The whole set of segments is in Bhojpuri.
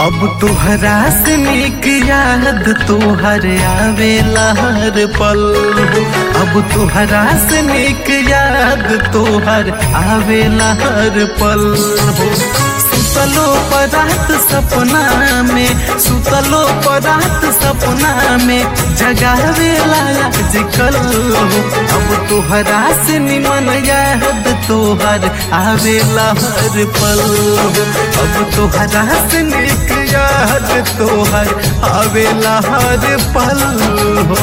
अब तोहरा से नीक याद तोहर आवेला हर पल हो। अब तोहरा से नीक याद तोहर आवेला हर पल हो। सुतलो परात सपना में, सुतलो परात सपना में जगावेला आजकल हो। अब तोहरा से निमन याद तोहर आवेला हर पल हो। अब तोहरा से नीक याद तोहर आवेला हर पल हो।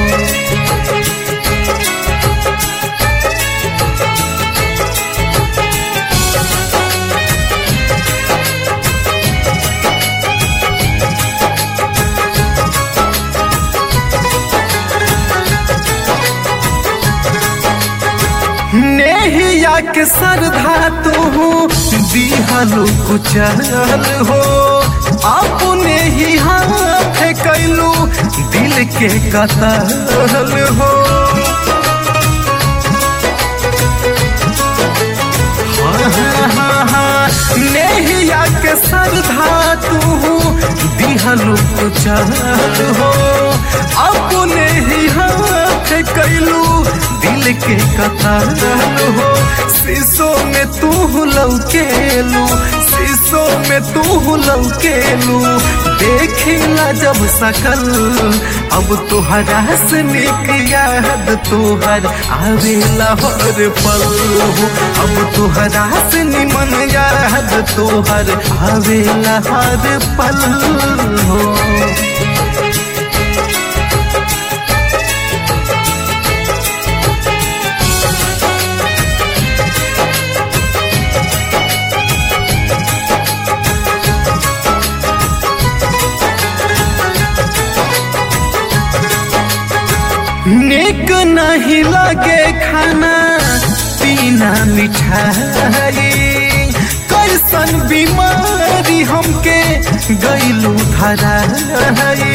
नेहिया के सरधा तू दिहलु कुचल हो। अपने ही हाथ कैलू दिल के कतल हो। नेहिया के सरधा तू दिहलु कुचल हो। अपने ही हाथ कैलू दिल के कतल हो। शीशों में तू लौकेलू, शीशों में तू लौकेलू देखिला जब सकल। अब तोहरा से नीक याद तोहर आवेला हर पल हो। अब तोहरा से निमन याद तोहर आवेला हर पल हो। नीक नहीं लगे खाना पीना मिठाई। कैसन बीमारी हमके गइलू धराई।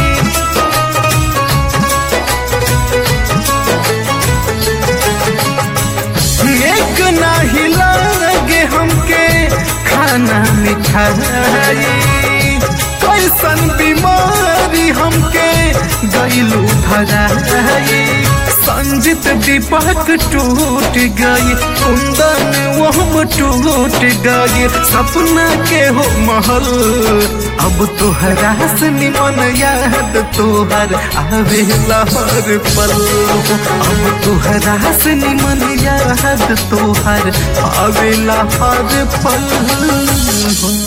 नीक नहीं लगे हमके खाना मिठाई। कैसन बीमारी हमके गइलू धराई। संजित दीपक टूट गई, कुंदन वह टूट गई सपना के हो महल। अब तोहरा से निमन याद तोहर आवेला हर पल हो। अब तोहरा से निमन याद तोहर आवेला हर पल हो।